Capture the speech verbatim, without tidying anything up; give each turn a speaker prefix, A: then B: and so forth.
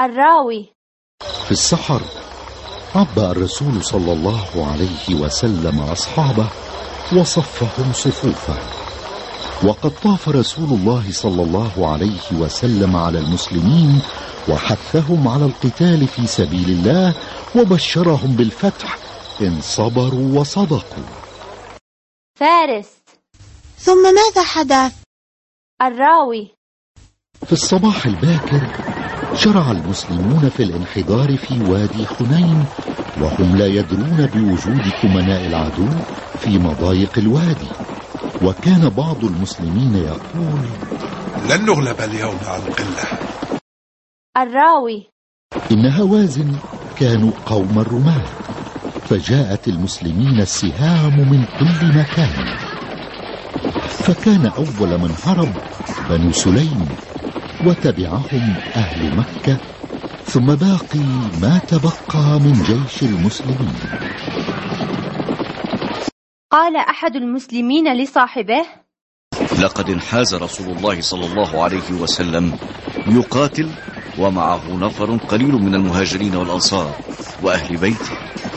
A: الراوي:
B: في السحر عبأ الرسول صلى الله عليه وسلم أصحابه وصفهم صفوفا، وقد طاف رسول الله صلى الله عليه وسلم على المسلمين وحثهم على القتال في سبيل الله وبشرهم بالفتح إن صبروا وصدقوا.
A: فارس:
C: ثم ماذا حدث؟
A: الراوي:
B: في الصباح الباكر شرع المسلمون في الانحدار في وادي حنين وهم لا يدرون بوجود كمناء العدو في مضايق الوادي، وكان بعض المسلمين يقول:
D: لن نغلب اليوم عن قلة.
A: الراوي:
B: إن هوازن كانوا قوم الرماة، فجاءت المسلمين السهام من كل مكان، فكان أول من هرب بنو سليم، وتبعهم أهل مكة، ثم باقي ما تبقى من جيش المسلمين.
A: قال أحد المسلمين لصاحبه:
E: لقد انحاز رسول الله صلى الله عليه وسلم يقاتل ومعه نفر قليل من المهاجرين والأنصار وأهل بيته.